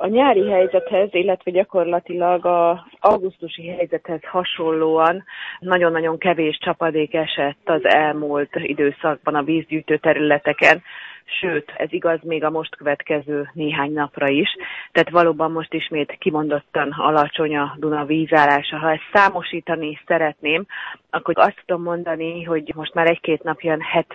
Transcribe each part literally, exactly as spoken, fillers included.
A nyári helyzethez, illetve gyakorlatilag az augusztusi helyzethez hasonlóan nagyon-nagyon kevés csapadék esett az elmúlt időszakban a vízgyűjtő területeken, sőt, ez igaz még a most következő néhány napra is. Tehát valóban most ismét kimondottan alacsony a Duna vízállása. Ha ezt számosítani szeretném, akkor azt tudom mondani, hogy most már egy-két napja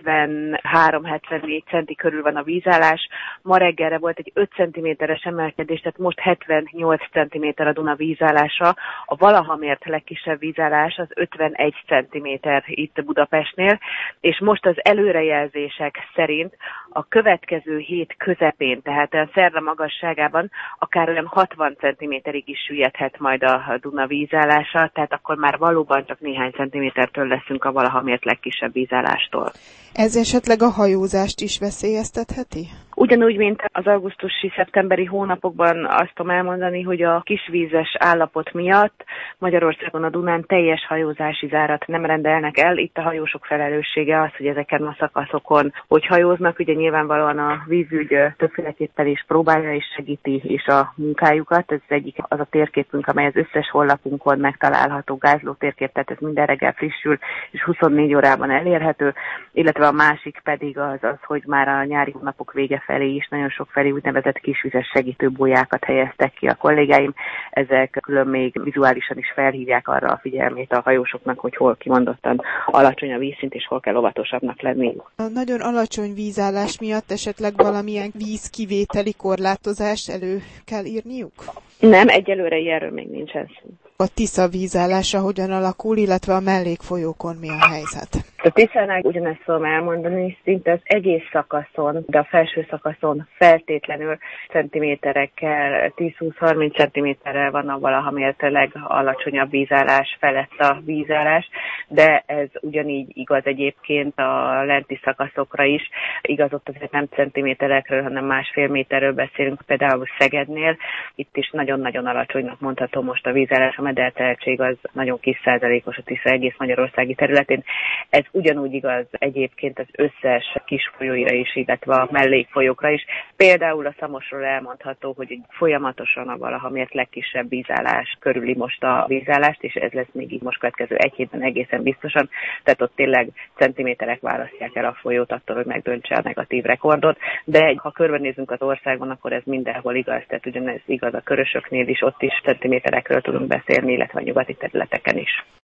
hetvenhárom-hetvennégy centi körül van a vízállás. Ma reggelre volt egy öt centiméteres emelkedés, tehát most hetvennyolc centiméter a Duna vízállása. A valaha mért legkisebb vízállás az ötvenegy centiméter itt Budapestnél, és most az előrejelzések szerint a következő hét közepén, tehát a szerda magasságában akár olyan hatvan centiméterig is süllyedhet majd a Duna vízállása, tehát akkor már valóban csak néhány centimétertől leszünk a valaha mért legkisebb vízállástól. Ez esetleg a hajózást is veszélyeztetheti? Ugyanúgy, mint az augusztusi-szeptemberi hónapokban azt tudom elmondani, hogy a kisvízes állapot miatt Magyarországon a Dunán teljes hajózási zárat nem rendelnek el. Itt a hajósok felelőssége az, hogy ezeken a szakaszokon hogy hajóznak. Ugye nyilvánvalóan a vízügy többféleképpen is próbálja és segíti is a munkájukat. Ez egyik az a térképünk, amely az összes honlapunkon megtalálható gázló térkép, tehát ez minden reggel frissül és huszonnégy órában elérhető, illetve a másik pedig az, az hogy már a nyári hónapok vége felé is nagyon sok felé úgynevezett kisvizes segítőbójákat helyeztek ki a kollégáim. Ezek külön még vizuálisan is felhívják arra a figyelmét a hajósoknak, hogy hol kimondottan alacsony a vízszint, és hol kell óvatosabbnak lenni. A nagyon alacsony vízállás miatt esetleg valamilyen vízkivételi korlátozást elő kell írniuk? Nem, egyelőre ilyenről még nincsen szó. A Tisza vízállása hogyan alakul, illetve a mellékfolyókon mi a helyzet? A Tiszánál ugyanezt tudom elmondani, szinte az egész szakaszon, de a felső szakaszon feltétlenül centiméterekkel, tíz-húsz-harminc centiméterrel van a valaha mért legalacsonyabb vízállás felett a vízállás, de ez ugyanígy igaz egyébként a lenti szakaszokra is. Igaz, ott azért nem centiméterekről, hanem másfél méterről beszélünk, például Szegednél. Itt is nagyon-nagyon alacsonynak mondható most a vízállás, a mederteltség az nagyon kis százalékos a Tisza egész magyarországi területén. Ez ugyanúgy igaz egyébként az összes kis folyóira is, illetve a mellékfolyókra is. Például a Szamosról elmondható, hogy folyamatosan a valaha mért legkisebb vízállás körüli most a vízállást, és ez lesz még így most következő egy hétben egészen biztosan. Tehát ott tényleg centiméterek választják el a folyót attól, hogy megdöntse a negatív rekordot. De ha körbenézünk az országban, akkor ez mindenhol igaz. Tehát ugyanez igaz a Körösöknél is, ott is centiméterekről tudunk beszélni, illetve a nyugati területeken is.